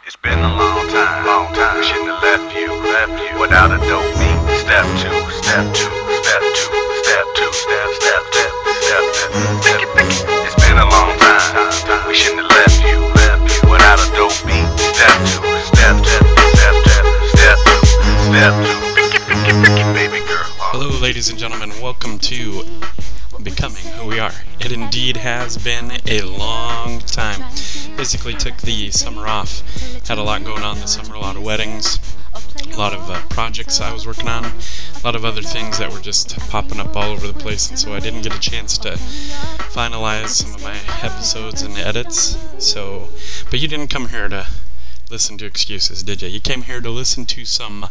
It's been a long time, long time. We shouldn't have left you without a dope beat. Step two, step two, step two, step two, step, It's been a long time. We shouldn't have left you without a dope beat. Step two, step two. Baby girl. Hello, ladies and gentlemen. Welcome to Becoming Who We Are. It indeed has been a long time. Basically took the summer off. Had a lot going on this summer, a lot of weddings, a lot of projects I was working on, a lot of other things that were just popping up all over the place, and so I didn't get a chance to finalize some of my episodes and edits. But you didn't come here to listen to excuses, did you? You came here to listen to some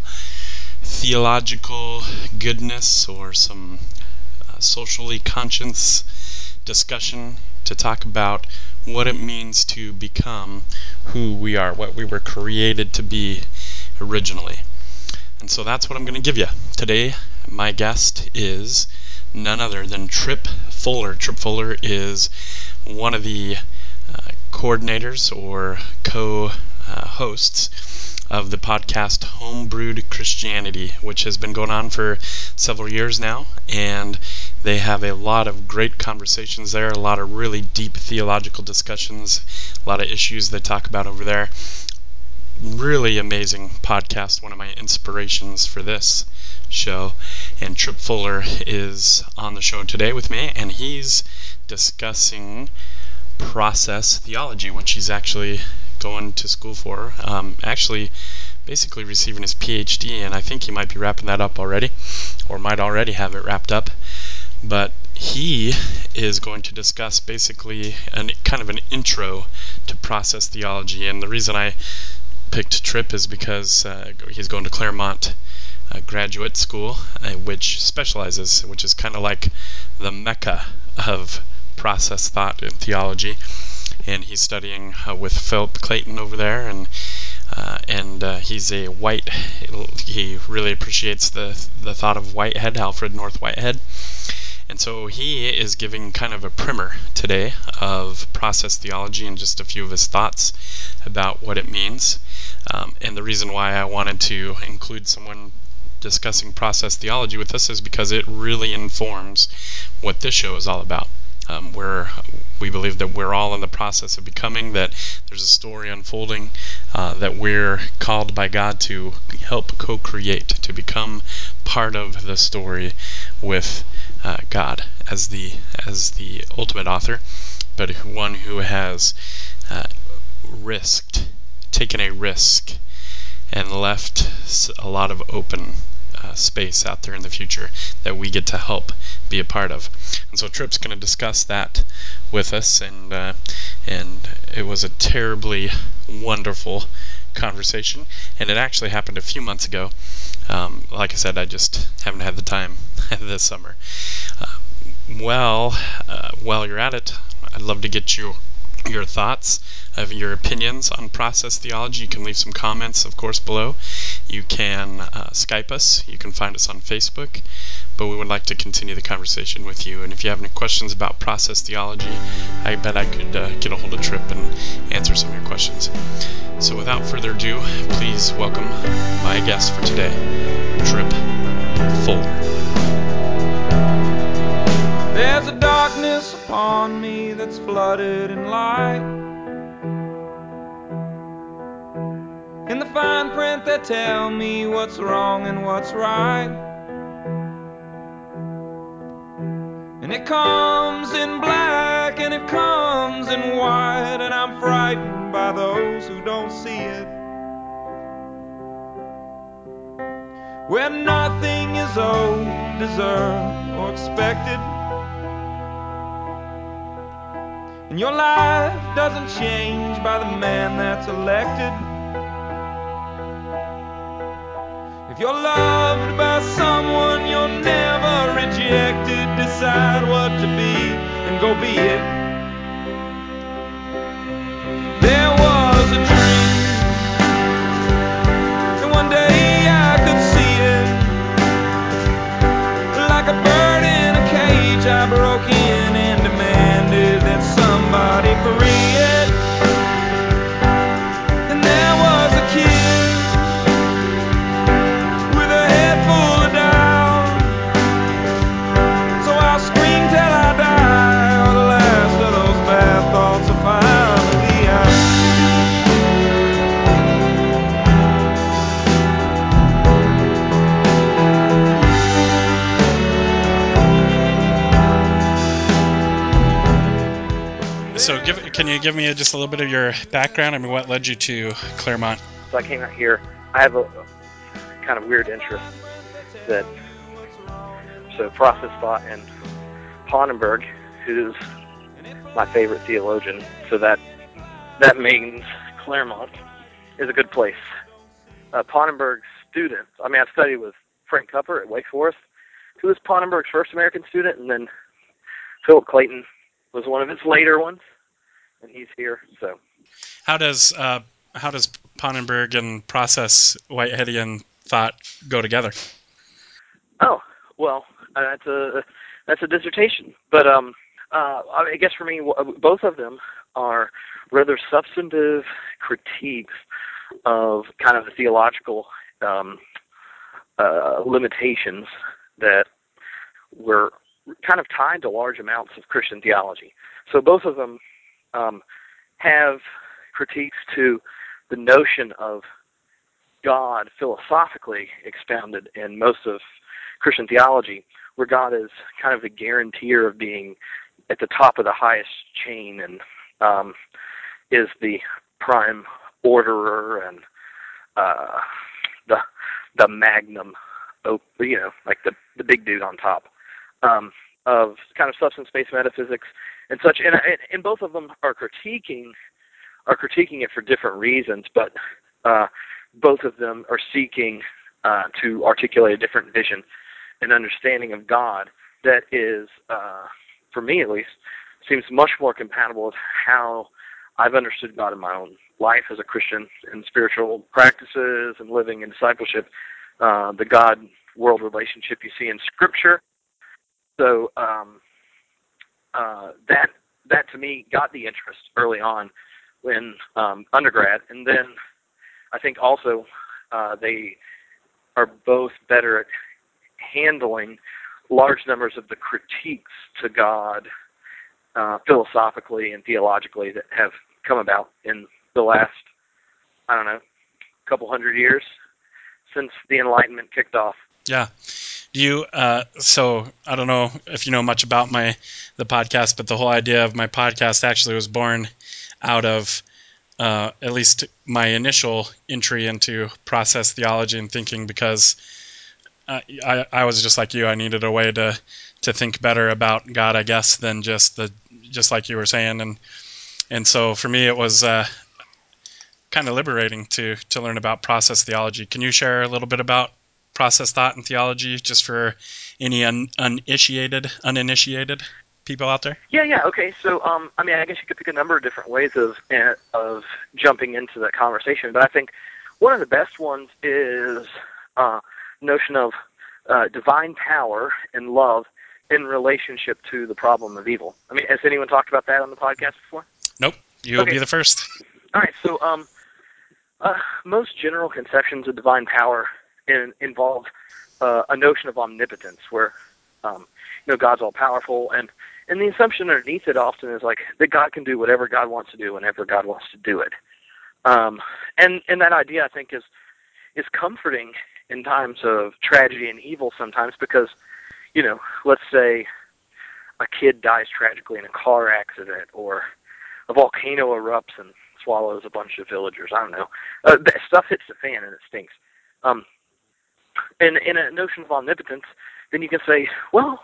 theological goodness or some socially conscious discussion to talk about what it means to become who we are, what we were created to be originally. And so that's what I'm going to give you. Today, my guest is none other than Trip Fuller. Trip Fuller is one of the coordinators or co-hosts of the podcast Homebrewed Christianity, which has been going on for several years now, and they have a lot of great conversations there, a lot of really deep theological discussions, a lot of issues they talk about over there. Really amazing podcast, one of my inspirations for this show. And Trip Fuller is on the show today with me, and he's discussing process theology, which he's actually going to school for. Basically receiving his PhD, and I think he might be wrapping that up already, or might already have it wrapped up. But he is going to discuss basically kind of an intro to process theology. And the reason I picked Trip is because he's going to Claremont Graduate School, which is kind of like the mecca of process thought and theology. And he's studying with Philip Clayton over there, and he's a white. He really appreciates the thought of Whitehead, Alfred North Whitehead. And so he is giving kind of a primer today of process theology and just a few of his thoughts about what it means. And the reason why I wanted to include someone discussing process theology with us is because it really informs what this show is all about. Where we believe that we're all in the process of becoming, that there's a story unfolding, that we're called by God to help co-create, to become part of the story with God as the ultimate author, but one who has taken a risk, and left a lot of open space out there in the future that we get to help be a part of. And so Trip's going to discuss that with us, and it was a terribly wonderful conversation, and it actually happened a few months ago. Like I said, I just haven't had the time this summer. While you're at it, I'd love to get your thoughts, of your opinions on process theology. You can leave some comments, of course, below. You can Skype us. You can find us on Facebook. But we would like to continue the conversation with you. And if you have any questions about process theology, I bet I could get a hold of Trip and answer some of your questions. So without further ado, please welcome my guest for today, Trip Fuller. There's a darkness upon me that's flooded in light. In the fine print that tell me what's wrong and what's right. And it comes in black and it comes in white, and I'm frightened by those who don't see it. Where nothing is owed, deserved, or expected. And your life doesn't change by the man that's elected. If you're loved by someone, you're never rejected. Decide what to be and go be it. There was a dream, and one day I could see it. Like a bird in a cage, I broke in and demanded that somebody free it. And there So can you give me just a little bit of your background? I mean, what led you to Claremont? So I came out here. I have a kind of weird interest so process thought, and Pannenberg, who's my favorite theologian, so that means Claremont is a good place. Pannenberg's student, I studied with Frank Kupper at Wake Forest, who was Pannenberg's first American student, and then Philip Clayton was one of his later ones, and he's here. So, how does Pannenberg and process Whiteheadian thought go together? Oh, well, that's a dissertation, but I guess for me, both of them are rather substantive critiques of kind of the theological limitations that were kind of tied to large amounts of Christian theology. So both of them have critiques to the notion of God philosophically expounded in most of Christian theology, where God is kind of the guarantor of being at the top of the highest chain and is the prime orderer and the magnum, like the big dude on top of kind of substance-based metaphysics and such. And both of them are critiquing it for different reasons, but both of them are seeking to articulate a different vision and understanding of God that is, for me at least, seems much more compatible with how I've understood God in my own life as a Christian and spiritual practices and living in discipleship, the God-world relationship you see in Scripture. So that to me got the interest early on when undergrad, and then I think also they are both better at handling large numbers of the critiques to God philosophically and theologically that have come about in the last, couple hundred years since the Enlightenment kicked off. Yeah. Do you, so I don't know if you know much about the podcast, but the whole idea of my podcast actually was born out of at least my initial entry into process theology and thinking, because I was just like you. I needed a way to think better about God, I guess, than just like you were saying, and so for me it was kind of liberating to learn about process theology. Can you share a little bit about process thought and theology, just for any uninitiated people out there? Yeah. Okay. So, I guess you could pick a number of different ways of jumping into that conversation, but I think one of the best ones is notion of divine power and love in relationship to the problem of evil. Has anyone talked about that on the podcast before? Nope. You'll be the first. All right. So, most general conceptions of divine power involve a notion of omnipotence, where God's all powerful, and the assumption underneath it often is like that God can do whatever God wants to do whenever God wants to do it. And that idea, I think, is comforting in times of tragedy and evil sometimes, because let's say a kid dies tragically in a car accident, or a volcano erupts and swallows a bunch of villagers. I don't know. That stuff hits the fan and it stinks. And in a notion of omnipotence, then you can say, well,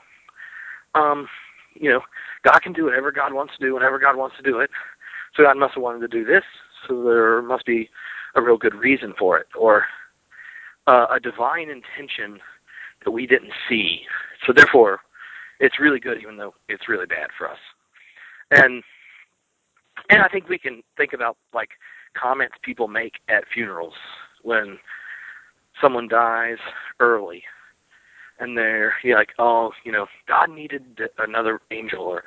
God can do whatever God wants to do whenever God wants to do it. So God must have wanted to do this, so there must be a real good reason for it, or a divine intention that we didn't see. So therefore, it's really good, even though it's really bad for us. And I think we can think about like comments people make at funerals when someone dies early, and they're like, oh, God needed another angel, or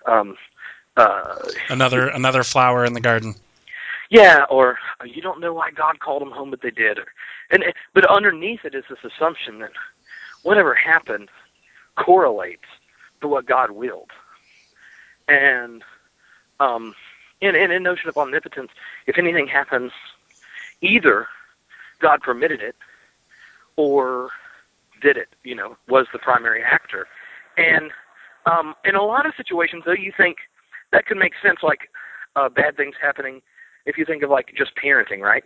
another flower in the garden. Yeah, or you don't know why God called them home, but they did. But underneath it is this assumption that whatever happened correlates to what God willed. And in a notion of omnipotence, if anything happens, either God permitted it or did it, was the primary actor. And in a lot of situations, though, you think that could make sense, like bad things happening if you think of like just parenting, right?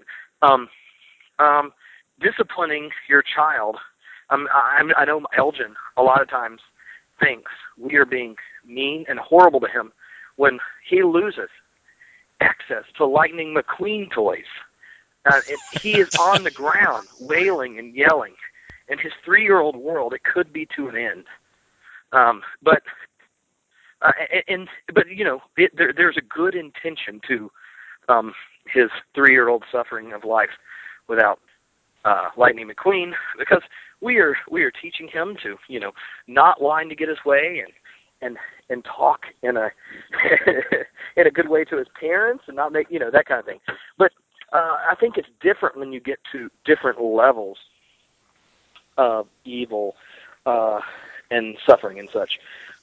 Disciplining your child. I know Elgin a lot of times thinks we are being mean and horrible to him when he loses access to Lightning McQueen toys. He is on the ground wailing and yelling. In his 3-year-old world, it could be to an end. But you know, there's a good intention to his 3-year-old suffering of life without Lightning McQueen, because we are teaching him to, you know, not whine to get his way and talk in a in a good way to his parents and not make, you know, that kind of thing. But I think it's different when you get to different levels of evil and suffering and such.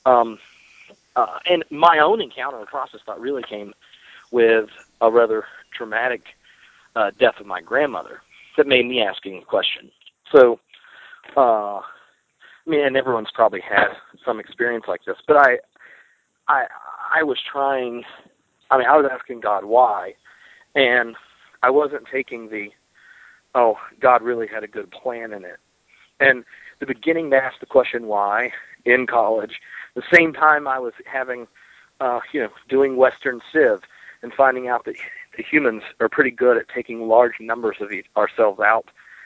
And my own encounter with process thought really came with a rather traumatic death of my grandmother that made me asking the question. So, I mean, and everyone's probably had some experience like this, but I was trying, I mean, I was asking God why, and I wasn't taking oh, God really had a good plan in it. And the beginning to ask the question why in college, the same time I was having, you know, doing Western Civ and finding out that the humans are pretty good at taking large numbers of ourselves out,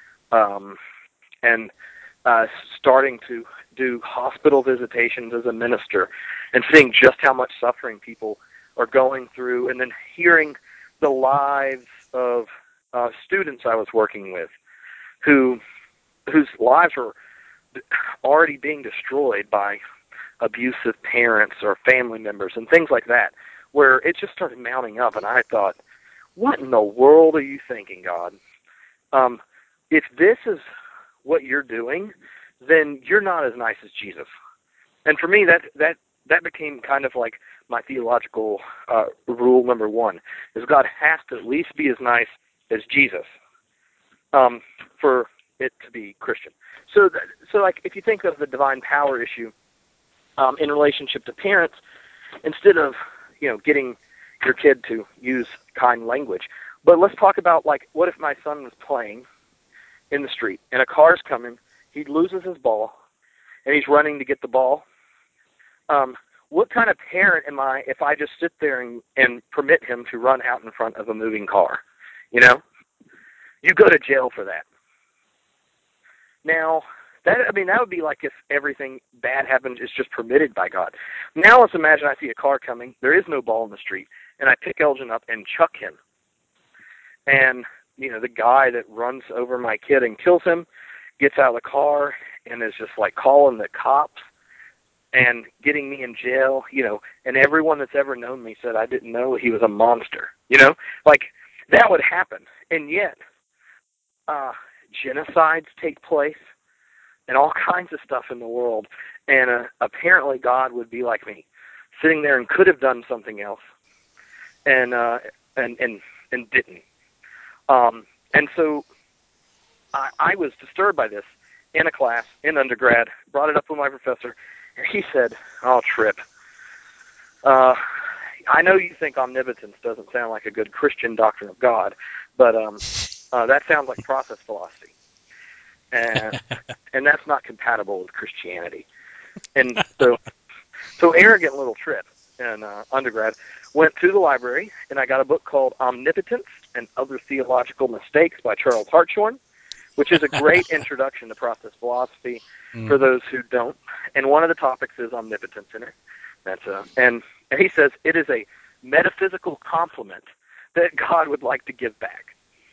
and starting to do hospital visitations as a minister and seeing just how much suffering people are going through, and then hearing the lives of students I was working with whose lives were already being destroyed by abusive parents or family members and things like that, where it just started mounting up, and I thought, what in the world are you thinking, God? If this is what you're doing, then you're not as nice as Jesus. And for me, that became kind of like my theological rule number one, is God has to at least be as nice as Jesus for it to be Christian. So like, if you think of the divine power issue in relationship to parents, instead of, you know, getting your kid to use kind language, but let's talk about, like, what if my son was playing in the street and a car's coming, he loses his ball, and he's running to get the ball? What kind of parent am I if I just sit there and permit him to run out in front of a moving car? You know? You go to jail for that. Now, that would be like if everything bad happens is just permitted by God. Now let's imagine I see a car coming, there is no ball in the street, and I pick Elgin up and chuck him. And, you know, the guy that runs over my kid and kills him gets out of the car and is just like calling the cops and getting me in jail, you know, and everyone that's ever known me said I didn't know he was a monster, you know? Like, that would happen. And yet, genocides take place and all kinds of stuff in the world, and apparently God would be like me, sitting there and could have done something else, and didn't. And so I was disturbed by this in a class in undergrad, brought it up with my professor, and he said, "Oh, Tripp, I know you think omnipotence doesn't sound like a good Christian doctrine of God, but that sounds like process philosophy. And that's not compatible with Christianity." And so arrogant little Tripp in undergrad went to the library, and I got a book called Omnipotence and Other Theological Mistakes by Charles Hartshorne, which is a great introduction to process philosophy for those who don't. And one of the topics is omnipotence in it. And he says it is a metaphysical compliment that God would like to give back.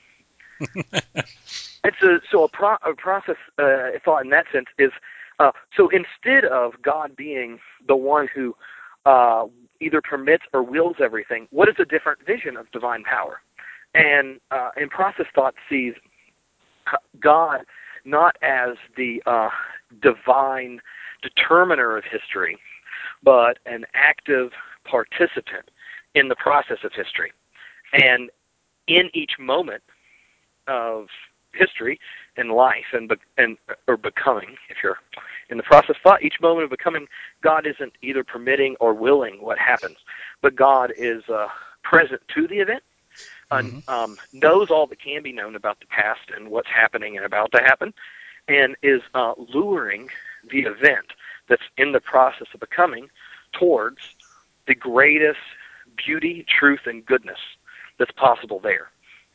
And so a process thought in that sense is, so instead of God being the one who either permits or wills everything, what is a different vision of divine power? And process thought sees God not as the divine determiner of history, but an active participant in the process of history. And in each moment of history and life or becoming, if you're in the process of thought, each moment of becoming, God isn't either permitting or willing what happens, but God is present to the event, knows all that can be known about the past and what's happening and about to happen, and is luring the event that's in the process of becoming towards the greatest beauty, truth, and goodness that's possible there.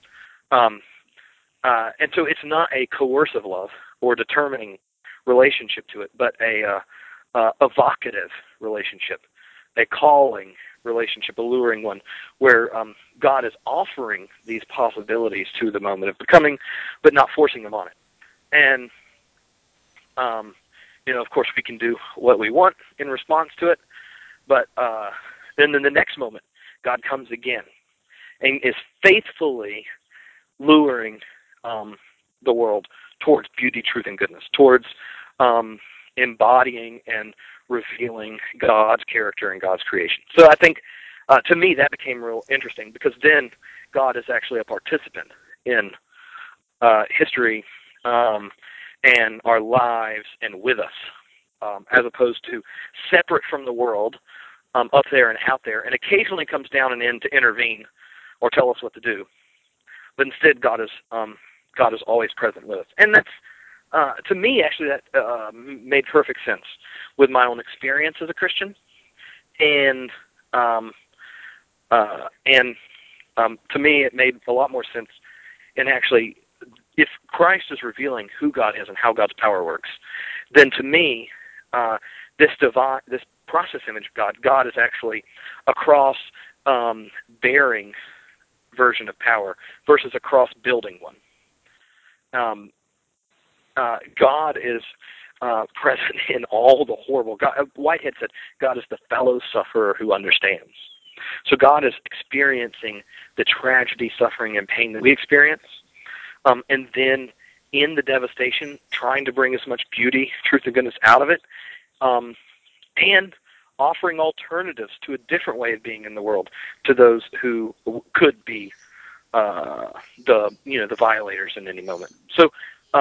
And so it's not a coercive love or determining relationship to it, but a evocative relationship, a calling relationship, a luring one, where God is offering these possibilities to the moment of becoming, but not forcing them on it. And, of course, we can do what we want in response to it, but then in the next moment, God comes again and is faithfully luring the world towards beauty, truth, and goodness, towards embodying and revealing God's character and God's creation. So I think, to me, that became real interesting, because then God is actually a participant in history and our lives and with us, as opposed to separate from the world, up there and out there, and occasionally comes down and in to intervene or tell us what to do. But instead, God is always present with us, and that's to me actually that made perfect sense with my own experience as a Christian, and to me it made a lot more sense. And actually, if Christ is revealing who God is and how God's power works, then to me this process image of God is actually a cross-bearing version of power versus a cross-building one. God is present in all the horrible. Whitehead said, God is the fellow sufferer who understands. So God is experiencing the tragedy, suffering, and pain that we experience, and then in the devastation, trying to bring as much beauty, truth, and goodness out of it, and offering alternatives to a different way of being in the world to those who could be the violators in any moment. So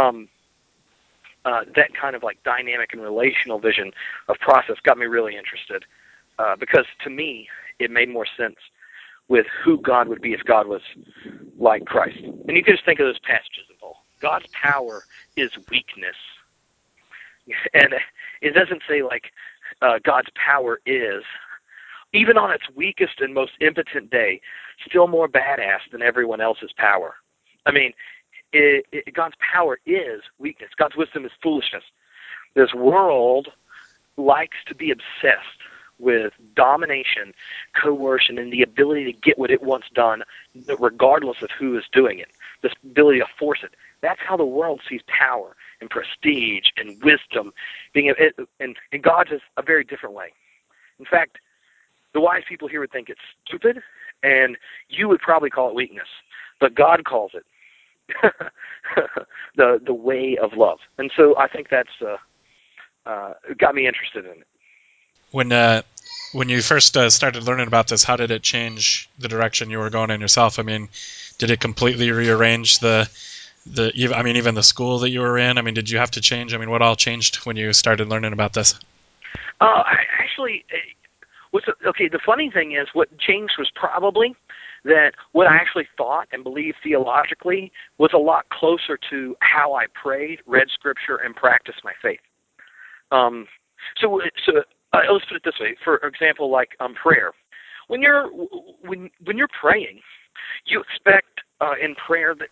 that kind of like dynamic and relational vision of process got me really interested, because to me it made more sense with who God would be if God was like Christ. And you can just think of those passages in Paul. God's power is weakness. And it doesn't say like God's power is, even on its weakest and most impotent day, still more badass than everyone else's power. I mean, God's power is weakness. God's wisdom is foolishness. This world likes to be obsessed with domination, coercion, and the ability to get what it wants done, regardless of who is doing it. This ability to force it. That's how the world sees power and prestige and wisdom. And God's is a very different way. In fact, the wise people here would think it's stupid, and you would probably call it weakness, but God calls it the way of love. And so I think that's got me interested in it. When you first started learning about this, how did it change the direction you were going in yourself? I mean, did it completely rearrange even the school that you were in? I mean, did you have to change? I mean, what all changed when you started learning about this? The funny thing is, what changed was probably that what I actually thought and believed theologically was a lot closer to how I prayed, read Scripture, and practiced my faith. So let's put it this way. For example, like prayer. When you're praying, you expect in prayer that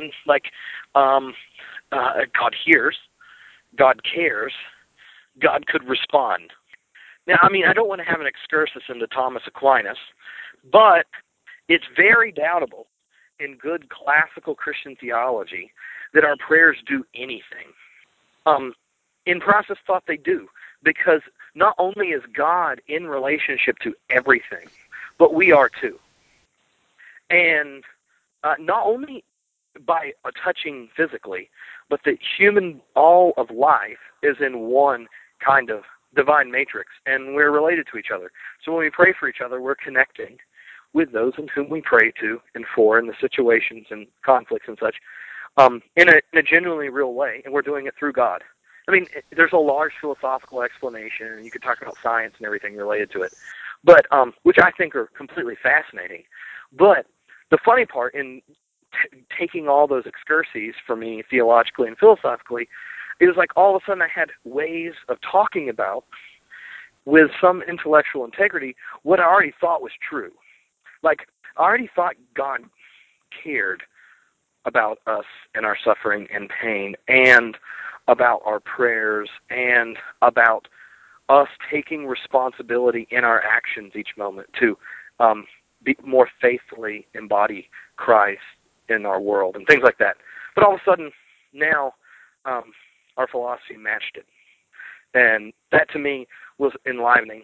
God hears, God cares, God could respond. Now, I mean, I don't want to have an excursus into Thomas Aquinas, but it's very doubtable in good classical Christian theology that our prayers do anything. In process thought, they do, because not only is God in relationship to everything, but we are too. And not only by touching physically, but that all of life is in one kind of divine matrix, and we're related to each other. So when we pray for each other, we're connecting with those in whom we pray to and for, in the situations and conflicts and such. in a genuinely real way, and we're doing it through God. I mean, there's a large philosophical explanation, and you could talk about science and everything related to it, but which I think are completely fascinating. But the funny part in taking all those excursions for me theologically and philosophically, it was like all of a sudden I had ways of talking about, with some intellectual integrity, what I already thought was true. Like, I already thought God cared about us and our suffering and pain, and about our prayers, and about us taking responsibility in our actions each moment to be more faithfully embody Christ in our world and things like that. But all of a sudden, now our philosophy matched it, and that to me was enlivening.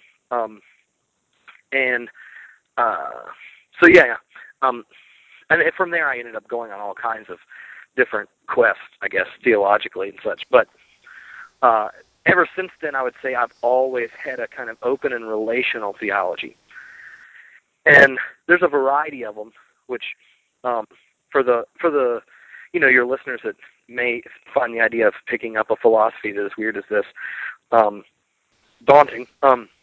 So yeah. And from there, I ended up going on all kinds of different quests, I guess, theologically and such. But ever since then, I would say I've always had a kind of open and relational theology. And there's a variety of them, which for the your listeners that may find the idea of picking up a philosophy that is weird as this daunting.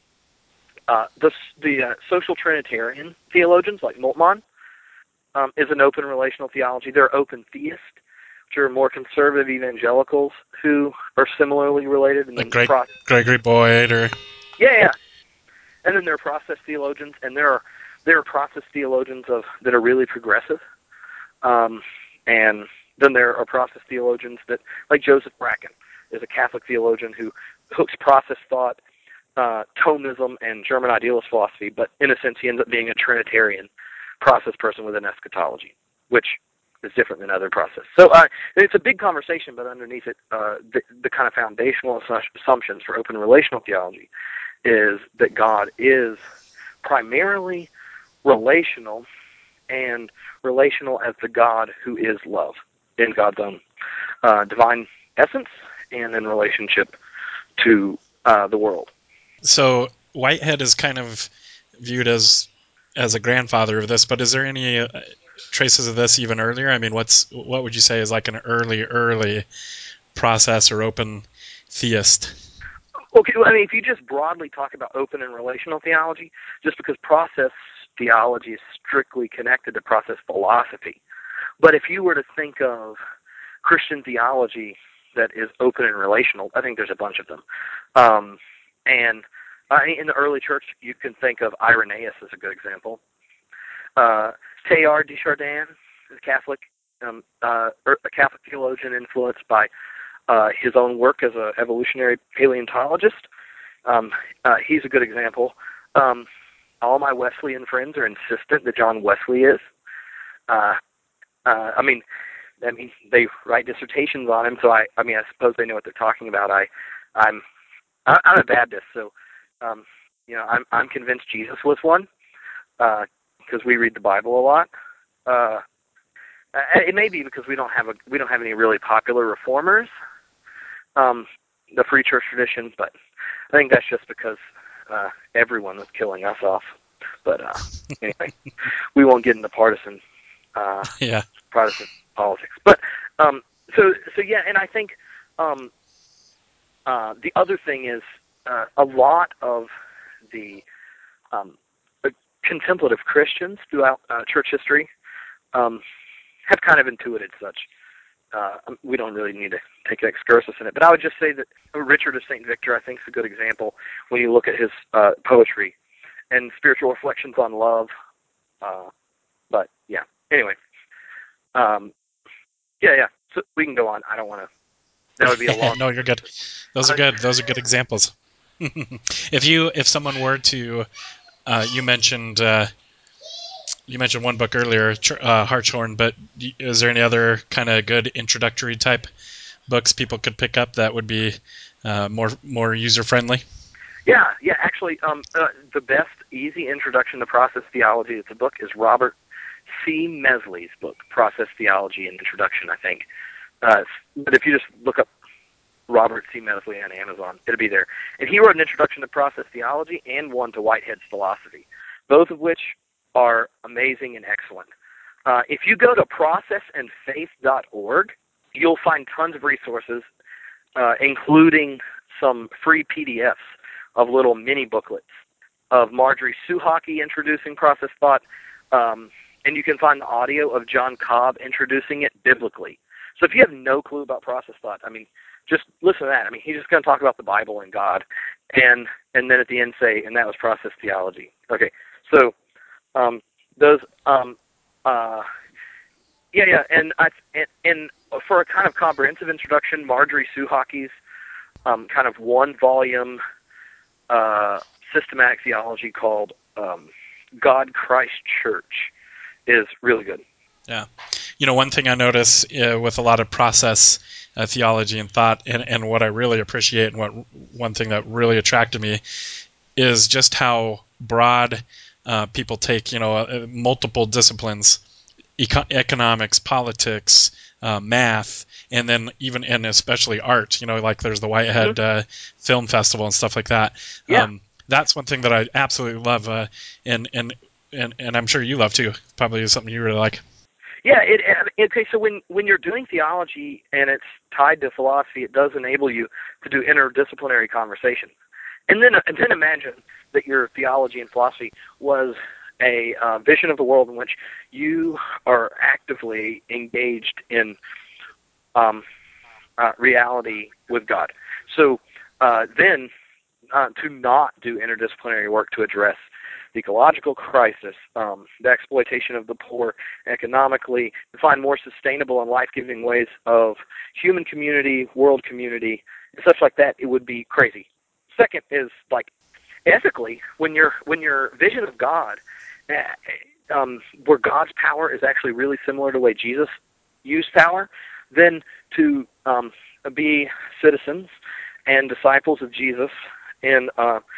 The social Trinitarian theologians like Moltmann is an open relational theology. They're open theists, which are more conservative evangelicals who are similarly related. And like Gregory Boyd, or yeah. And then there are process theologians, and there are process theologians that are really progressive. And then there are process theologians that, like Joseph Bracken, is a Catholic theologian who hooks process thought, Thomism, and German idealist philosophy, but in a sense he ends up being a Trinitarian process person with an eschatology, which is different than other process. So it's a big conversation, but underneath it, the kind of foundational assumptions for open relational theology is that God is primarily relational, and relational as the God who is love in God's own divine essence and in relationship to the world. So Whitehead is kind of viewed as a grandfather of this, but is there any traces of this even earlier? I mean, what would you say is like an early process or open theist? Okay, well, I mean, if you just broadly talk about open and relational theology, just because process theology is strictly connected to process philosophy. But if you were to think of Christian theology that is open and relational, I think there's a bunch of them. And in the early church, you can think of Irenaeus as a good example. Teilhard de Chardin is a Catholic theologian influenced by his own work as an evolutionary paleontologist. He's a good example. All my Wesleyan friends are insistent that John Wesley is. I mean, they write dissertations on him, so I suppose they know what they're talking about. I'm a Baptist, so I'm convinced Jesus was one because we read the Bible a lot. It may be because we don't have any really popular reformers, the free church tradition, but I think that's just because everyone was killing us off. But anyway, we won't get into partisan Protestant politics. But so yeah, and I think the other thing is a lot of the contemplative Christians throughout church history have kind of intuited such. We don't really need to take an excursus in it, but I would just say that Richard of St. Victor, I think, is a good example when you look at his poetry and spiritual reflections on love. But yeah, anyway, yeah. So we can go on. I don't want to. That would be a long. No, you're good. Those are good. Those are good examples. If someone were to, you mentioned one book earlier, Hartshorn, but is there any other kind of good introductory type books people could pick up that would be more user friendly? Yeah. Actually, the best easy introduction to process theology, it's a book, is Robert C. Mesley's book, Process Theology and Introduction, I think. But if you just look up Robert C. Mesley on Amazon, it'll be there. And he wrote an introduction to process theology and one to Whitehead's philosophy, both of which are amazing and excellent. If you go to processandfaith.org, you'll find tons of resources, including some free PDFs of little mini booklets of Marjorie Suhaki introducing process thought, and you can find the audio of John Cobb introducing it biblically. So if you have no clue about process thought, I mean, just listen to that. I mean, he's just going to talk about the Bible and God, and then at the end say, and that was process theology. Okay, so those, and for a kind of comprehensive introduction, Marjorie Suhaki's kind of one-volume systematic theology called God, Christ, Church is really good. Yeah. One thing I notice with a lot of process theology and thought, and what I really appreciate, and one thing that really attracted me, is just how broad people take, multiple disciplines, economics, politics, math, and especially art. Like there's the Whitehead Film Festival and stuff like that. Yeah. That's one thing that I absolutely love, and I'm sure you love too. Probably is something you really like. Yeah, okay, so when you're doing theology and it's tied to philosophy, it does enable you to do interdisciplinary conversation. And then imagine that your theology and philosophy was a vision of the world in which you are actively engaged in reality with God. So then to not do interdisciplinary work to address the ecological crisis, the exploitation of the poor economically, to find more sustainable and life-giving ways of human community, world community, and such like that, it would be crazy. Second is, like, ethically, when your vision of God, where God's power is actually really similar to the way Jesus used power, then to be citizens and disciples of Jesus in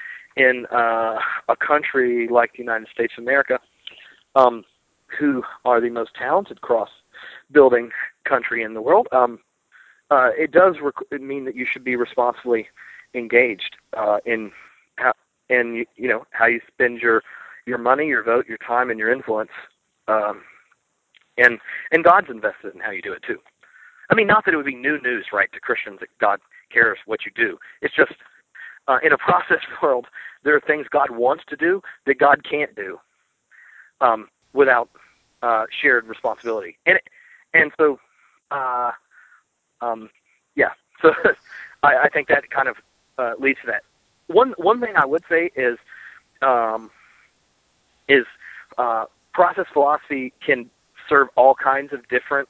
a country like the United States of America, who are the most talented cross-building country in the world, it does mean that you should be responsibly engaged in how you spend your money, your vote, your time, and your influence, and God's invested in how you do it too. I mean, not that it would be new news, right, to Christians that God cares what you do. It's just in a process world, there are things God wants to do that God can't do without shared responsibility. And so, So I think that kind of leads to that. One thing I would say is process philosophy can serve all kinds of different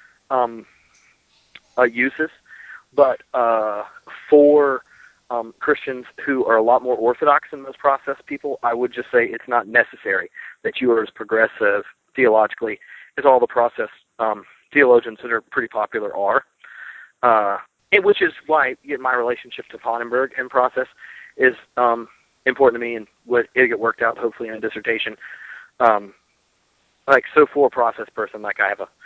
uses, but for Christians who are a lot more orthodox than those process people, I would just say it's not necessary that you are as progressive theologically as all the process theologians that are pretty popular are. Which is why my relationship to Pannenberg and process is important to me, and it'll get worked out hopefully in a dissertation. So for a process person, like I have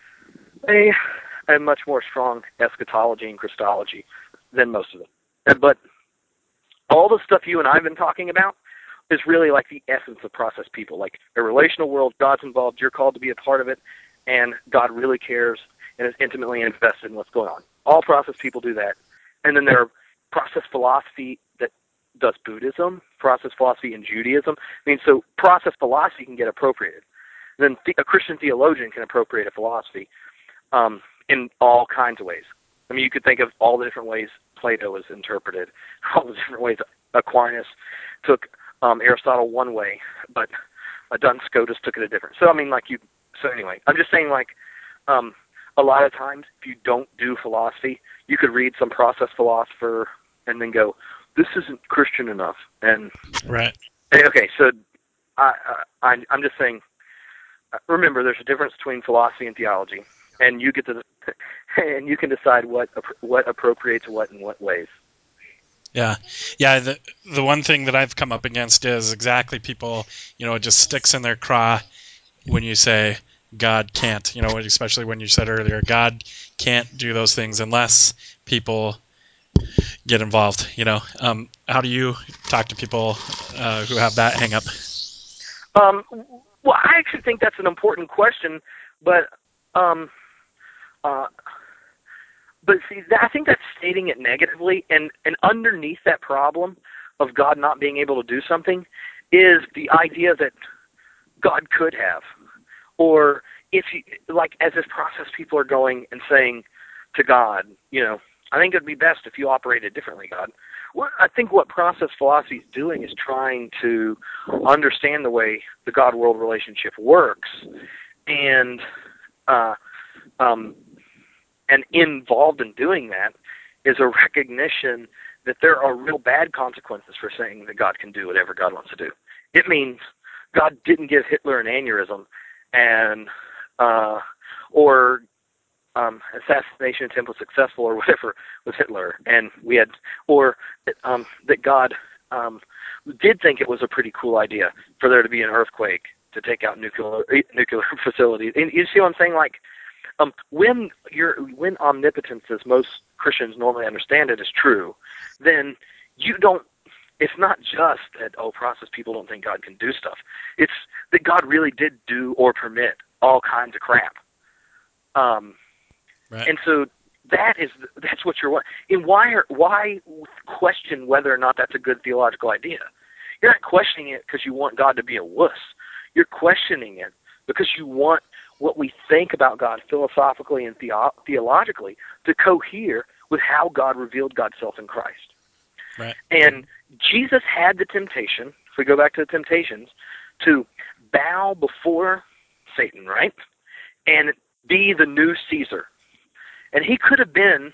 a much more strong eschatology and Christology than most of them. But all the stuff you and I have been talking about is really like the essence of process people. Like a relational world, God's involved, you're called to be a part of it, and God really cares and is intimately invested in what's going on. All process people do that. And then there are process philosophy that does Buddhism, process philosophy and Judaism. I mean, so process philosophy can get appropriated. Then a Christian theologian can appropriate a philosophy in all kinds of ways. I mean, you could think of all the different ways Plato was interpreted, all the different ways Aquinas took Aristotle one way, but Duns Scotus took it a different. So, I mean, so anyway, I'm just saying, a lot of times, if you don't do philosophy, you could read some process philosopher and then go, this isn't Christian enough. And right. Okay, so I'm just saying, remember, there's a difference between philosophy and theology, and you get to and you can decide what appropriates what in what ways. Yeah. The one thing that I've come up against is exactly people, it just sticks in their craw when you say God can't, especially when you said earlier, God can't do those things unless people get involved. How do you talk to people who have that hang up? Well, I actually think that's an important question, but But see, I think that's stating it negatively, and underneath that problem of God not being able to do something is the idea that God could have, or if you, like, as this process, people are going and saying to God, I think it'd be best if you operated differently, God. Well, I think what process philosophy is doing is trying to understand the way the God-world relationship works, and involved in doing that is a recognition that there are real bad consequences for saying that God can do whatever God wants to do. It means God didn't give Hitler an aneurysm, and or assassination attempt was successful, or whatever with Hitler, and we had, or that God did think it was a pretty cool idea for there to be an earthquake to take out nuclear facilities. And you see what I'm saying? Like, when omnipotence, as most Christians normally understand it, is true, then you don't. It's not just that process people don't think God can do stuff. It's that God really did do or permit all kinds of crap. Right. And so that's what you're wanting. And why question whether or not that's a good theological idea? You're not questioning it because you want God to be a wuss. You're questioning it because you want what we think about God philosophically and theologically to cohere with how God revealed God's self in Christ. Right. And Jesus had the temptation, if we go back to the temptations, to bow before Satan, right? And be the new Caesar. And he could have been,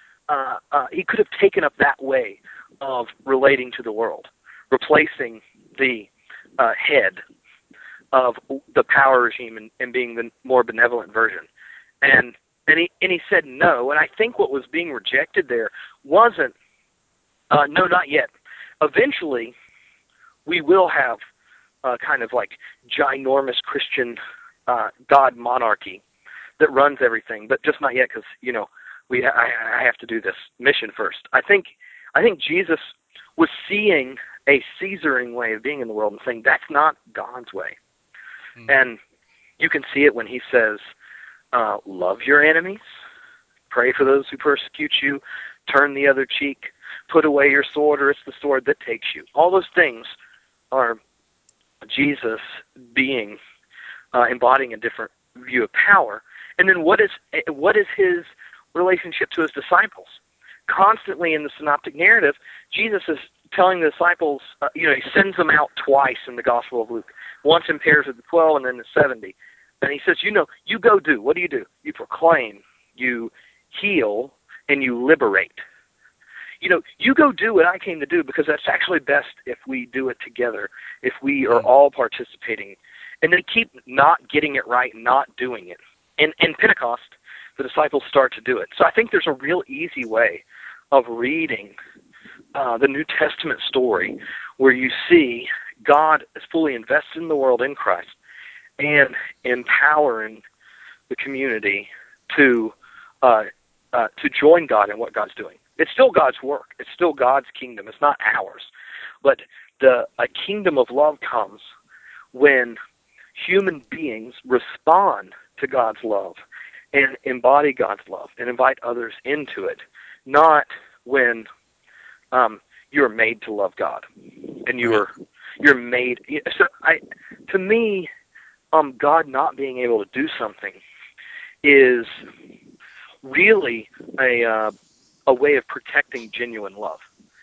he could have taken up that way of relating to the world, replacing the head of the power regime and being the more benevolent version. And he said no. And I think what was being rejected there wasn't, no, not yet. Eventually, we will have kind of like ginormous Christian God monarchy that runs everything, but just not yet, because I have to do this mission first. I think Jesus was seeing a Caesaring way of being in the world and saying that's not God's way. And you can see it when he says, love your enemies, pray for those who persecute you, turn the other cheek, put away your sword, or it's the sword that takes you. All those things are Jesus being embodying a different view of power. And then what is his relationship to his disciples? Constantly in the synoptic narrative, Jesus is telling the disciples, he sends them out twice in the Gospel of Luke, once in pairs of the 12 and then the 70. And he says, you go do. What do? You proclaim, you heal, and you liberate. You go do what I came to do, because that's actually best if we do it together, if we are all participating. And they keep not getting it right, not doing it. And in Pentecost, the disciples start to do it. So I think there's a real easy way of reading the New Testament story where you see God is fully invested in the world in Christ and empowering the community to join God in what God's doing. It's still God's work. It's still God's kingdom. It's not ours. But a kingdom of love comes when human beings respond to God's love and embody God's love and invite others into it, not when you're made to love God and you're made. So to me, God not being able to do something is really a way of protecting genuine love.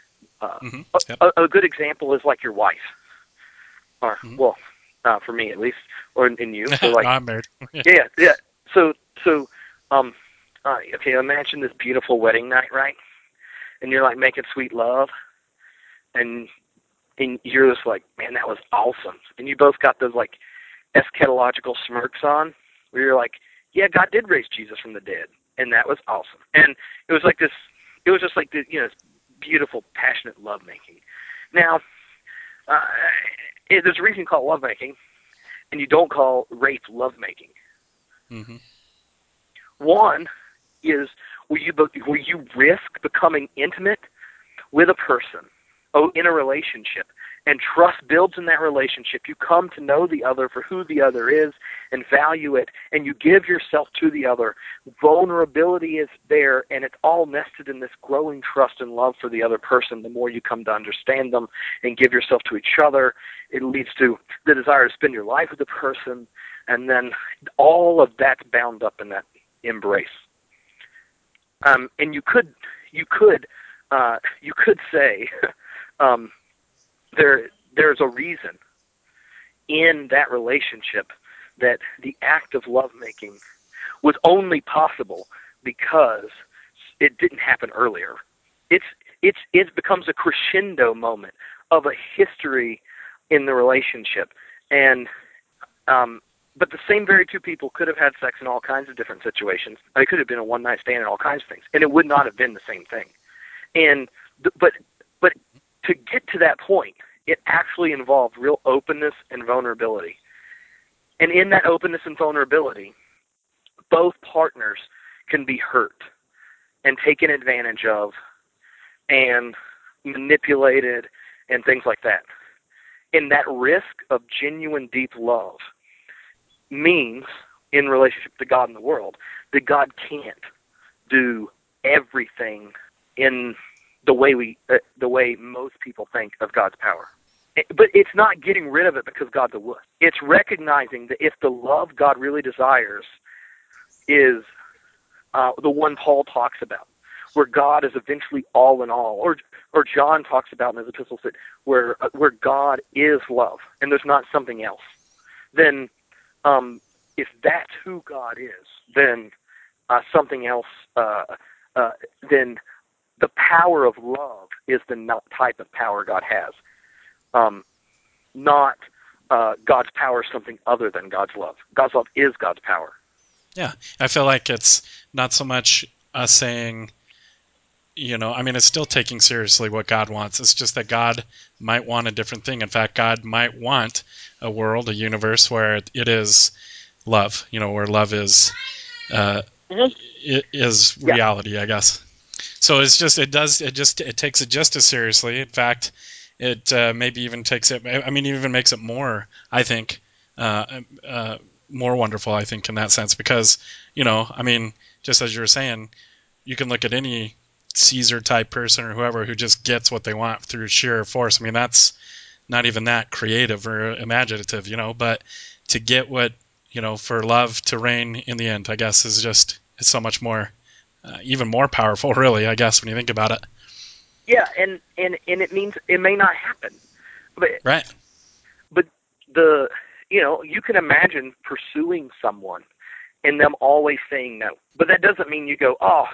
A good example is like your wife, or for me at least, or in you. So like, I'm married. yeah. So okay, imagine this beautiful wedding night, right? And you're like making sweet love, and you're just like, man, that was awesome. And you both got those like eschatological smirks on, where you're like, yeah, God did raise Jesus from the dead, and that was awesome. And it was like this. It was just like this, this beautiful, passionate lovemaking. Now, there's a reason you call it lovemaking, and you don't call rape lovemaking. Mm-hmm. One is where you risk becoming intimate with a person, in a relationship, and trust builds in that relationship. You come to know the other for who the other is and value it, and you give yourself to the other. Vulnerability is there, and it's all nested in this growing trust and love for the other person. The more you come to understand them and give yourself to each other, it leads to the desire to spend your life with the person, and then all of that's bound up in that embrace. And you could say there's a reason in that relationship that the act of lovemaking was only possible because it didn't happen earlier. It becomes a crescendo moment of a history in the relationship, and but the same very two people could have had sex in all kinds of different situations. It could have been a one-night stand and all kinds of things, and it would not have been the same thing. And but to get to that point, it actually involved real openness and vulnerability. And in that openness and vulnerability, both partners can be hurt and taken advantage of and manipulated and things like that. And that risk of genuine, deep love means, in relationship to God and the world, that God can't do everything in the way most people think of God's power. But it's not getting rid of it because God's a wuss. It's recognizing that if the love God really desires is the one Paul talks about, where God is eventually all in all, or John talks about in his epistles that where God is love and there's not something else, then if that's who God is, then something else, then the power of love is the type of power God has. Not God's power is something other than God's love. God's love is God's power. Yeah, I feel like it's not so much us saying, it's still taking seriously what God wants. It's just that God might want a different thing. In fact, God might want a world, a universe where it is love, where love is is reality, I guess. So it's just it takes it just as seriously. In fact, it maybe even takes it. Even makes it more. I think more wonderful. I think in that sense because just as you were saying, you can look at any Caesar type person or whoever who just gets what they want through sheer force. That's not even that creative or imaginative, But to get what for love to reign in the end, I guess it's so much more. Even more powerful, really, I guess, when you think about it. Yeah, and it means it may not happen. But, right. But you can imagine pursuing someone and them always saying no. But that doesn't mean you go, oh,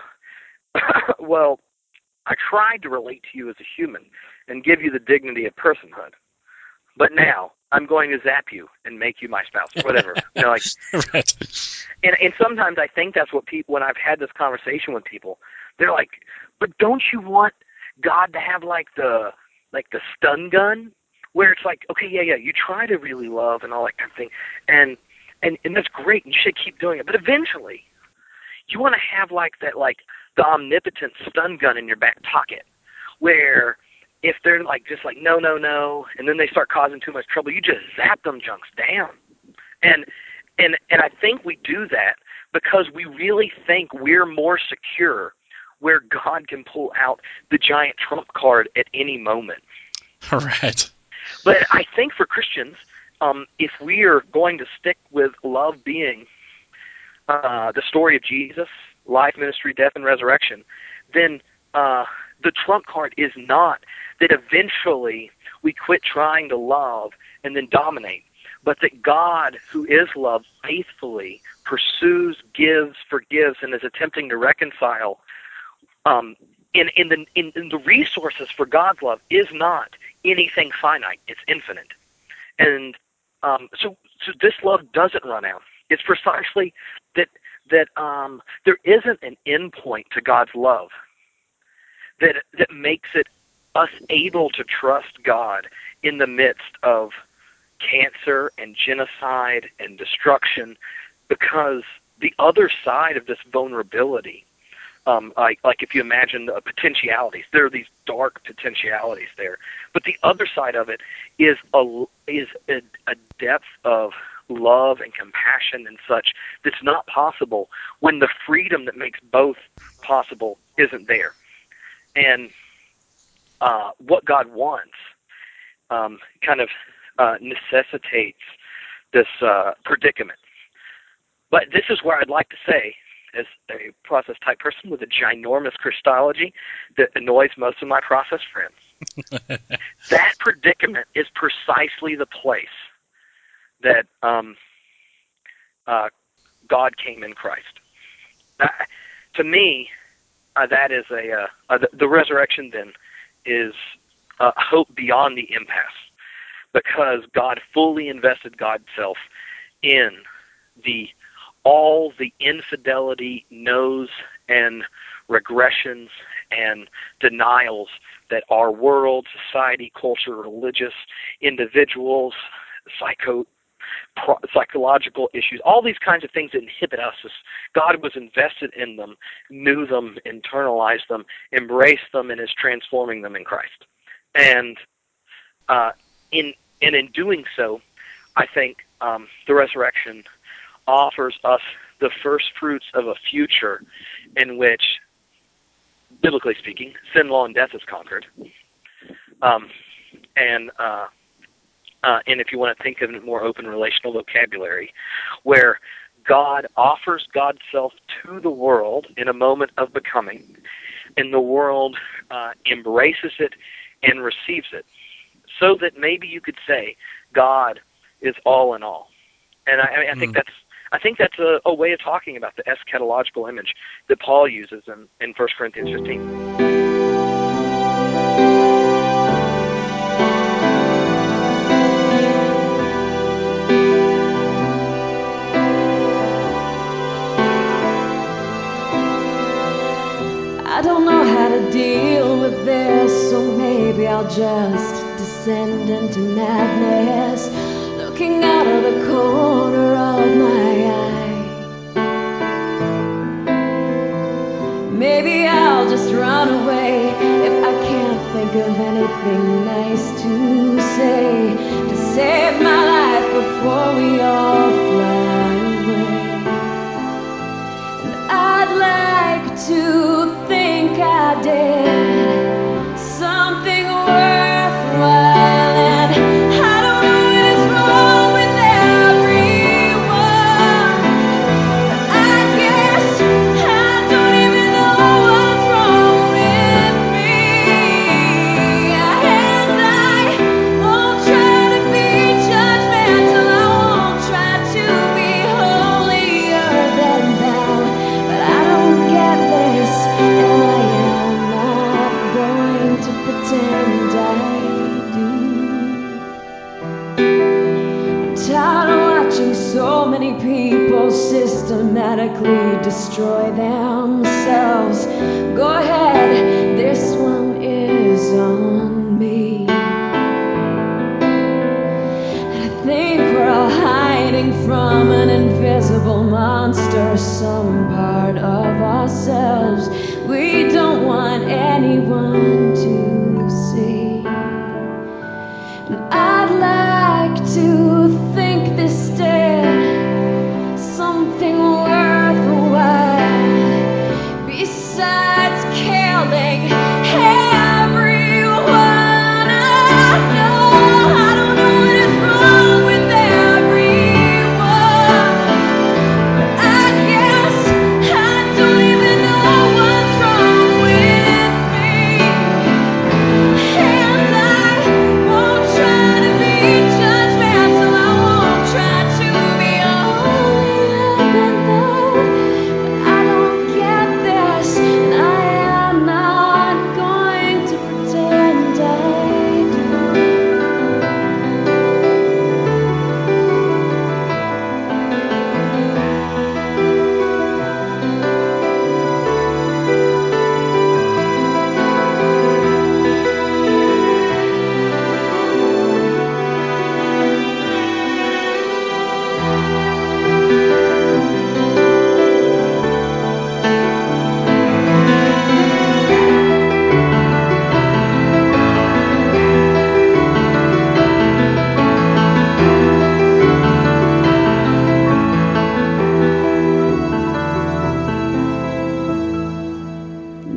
well, I tried to relate to you as a human and give you the dignity of personhood. But now I'm going to zap you and make you my spouse, or whatever. Right. And sometimes I think that's what people, when I've had this conversation with people, they're like, but don't you want God to have like the stun gun, where it's like, okay, yeah, you try to really love and all that kind of thing, and that's great, and you should keep doing it, but eventually you want to have like that, like the omnipotent stun gun in your back pocket, where if they're like just like no, and then they start causing too much trouble, you just zap them junks down. And I think we do that because we really think we're more secure where God can pull out the giant trump card at any moment. Right. But I think for Christians, if we are going to stick with love being the story of Jesus, life, ministry, death, and resurrection, then the trump card is not that eventually we quit trying to love and then dominate, but that God, who is love, faithfully pursues, gives, forgives, and is attempting to reconcile. In the resources for God's love is not anything finite; it's infinite, and so this love doesn't run out. It's precisely that there isn't an end point to God's love that makes it us able to trust God in the midst of cancer and genocide and destruction, because the other side of this vulnerability Like if you imagine the potentialities, there are these dark potentialities there. But the other side of it is a depth of love and compassion and such that's not possible when the freedom that makes both possible isn't there. And what God wants kind of necessitates this predicament. But this is where I'd like to say, as a process type person with a ginormous Christology that annoys most of my process friends, that predicament is precisely the place that God came in Christ. To me, that is the resurrection then is hope beyond the impasse, because God fully invested God's self in all the infidelity, no's, and regressions and denials that our world, society, culture, religious, individuals, psychological issues, all these kinds of things that inhibit us. God was invested in them, knew them, internalized them, embraced them, and is transforming them in Christ. And in doing so, I think the resurrection offers us the first fruits of a future in which, biblically speaking, sin, law, and death is conquered. And if you want to think of a more open relational vocabulary, where God offers God's self to the world in a moment of becoming, and the world embraces it and receives it, so that maybe you could say God is all in all. And I think that's a way of talking about the eschatological image that Paul uses in 1 Corinthians 15. I don't know how to deal with this, so maybe I'll just descend into madness, looking out of the corner of my eye. Maybe I'll just run away if I can't think of anything nice to say, to save my life before we all fly away. And I'd like to think I did something worthwhile, and I don't know what is wrong with everyone. I guess I don't even know what's wrong with me. And I won't try to be judgmental, I won't try to be holier than thou, but I don't get this, and I am not going to pretend I do. I'm tired of watching so many people systematically destroy themselves. Go ahead, this one is on me. I think we're all hiding from an invisible monster, some part of ourselves we don't want anyone to see. And I'd like to think this did something worthwhile, besides killing everyone I know. I don't know what is wrong with everyone. I guess I don't even know what's wrong with me. And I won't try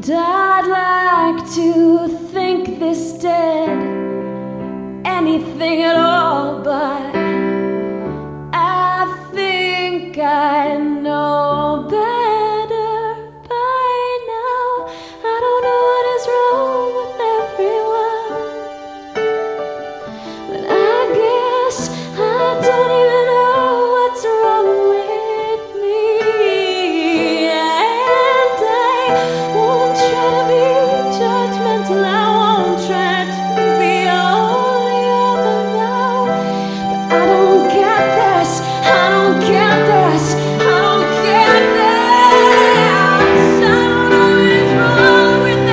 And I'd like to think this dead, anything at all, but I think I know better by now. I don't know what is wrong with everyone, but I guess I don't even know what's wrong with me. And I won't try to be judgmental, I won't try to be holier than thou. I don't get this, I don't get this, I don't get this. I don't know what's wrong with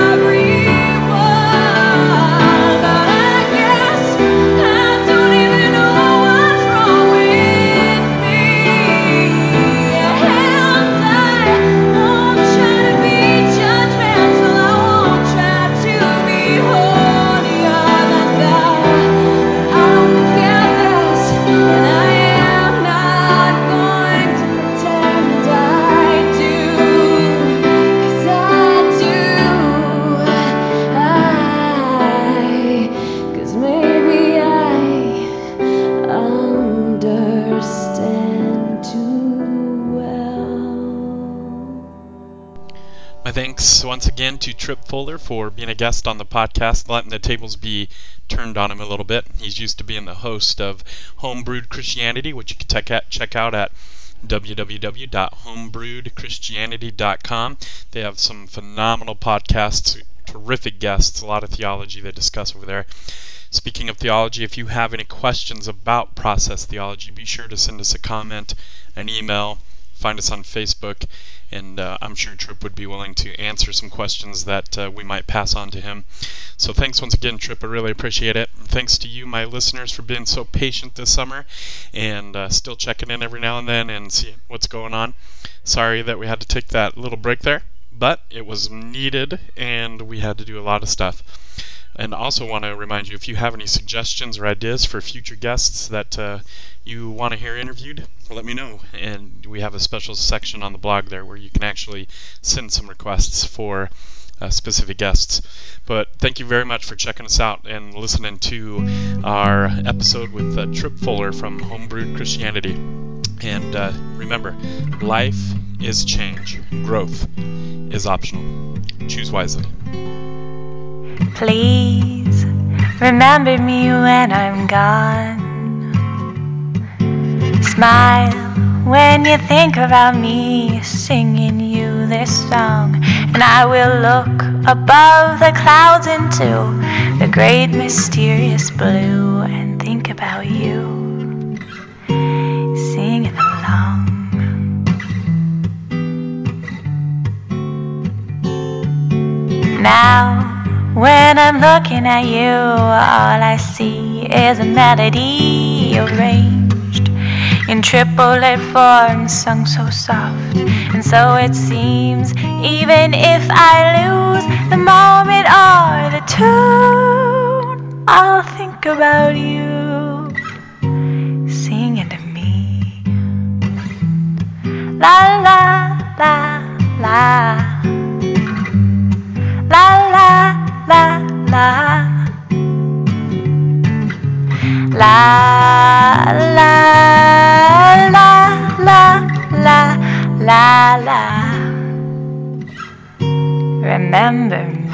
everyone, but I guess I don't even know what's wrong with me. And I won't try to be judgmental, I won't try to be holier than thou. I don't get this, and I am not going to pretend I do, 'cause I do. 'Cause maybe I understand too well. My thanks once again to Trip Fuller for being a guest on the podcast, letting the tables be turned on him a little bit. He's used to being the host of Homebrewed Christianity, which you can check out at www.homebrewedchristianity.com. They have some phenomenal podcasts, terrific guests, a lot of theology they discuss over there. Speaking of theology, if you have any questions about process theology, be sure to send us a comment, an email, find us on Facebook, and I'm sure Trip would be willing to answer some questions that we might pass on to him. So thanks once again, Trip. I really appreciate it. And thanks to you, my listeners, for being so patient this summer and still checking in every now and then and seeing what's going on. Sorry that we had to take that little break there, but it was needed and we had to do a lot of stuff. And also want to remind you, if you have any suggestions or ideas for future guests that you want to hear interviewed, let me know. And we have a special section on the blog there where you can actually send some requests for specific guests. But thank you very much for checking us out and listening to our episode with Trip Fuller from Homebrewed Christianity. And remember, life is change. Growth is optional. Choose wisely. Please remember me when I'm gone. Smile when you think about me singing you this song. And I will look above the clouds into the great mysterious blue and think about you singing along. Now when I'm looking at you, all I see is a melody arranged in triplet form, sung so soft. And so it seems, even if I lose the moment or the tune, I'll think about you singing to me. La la la la. La la la la. La la la la la la la. Remember me.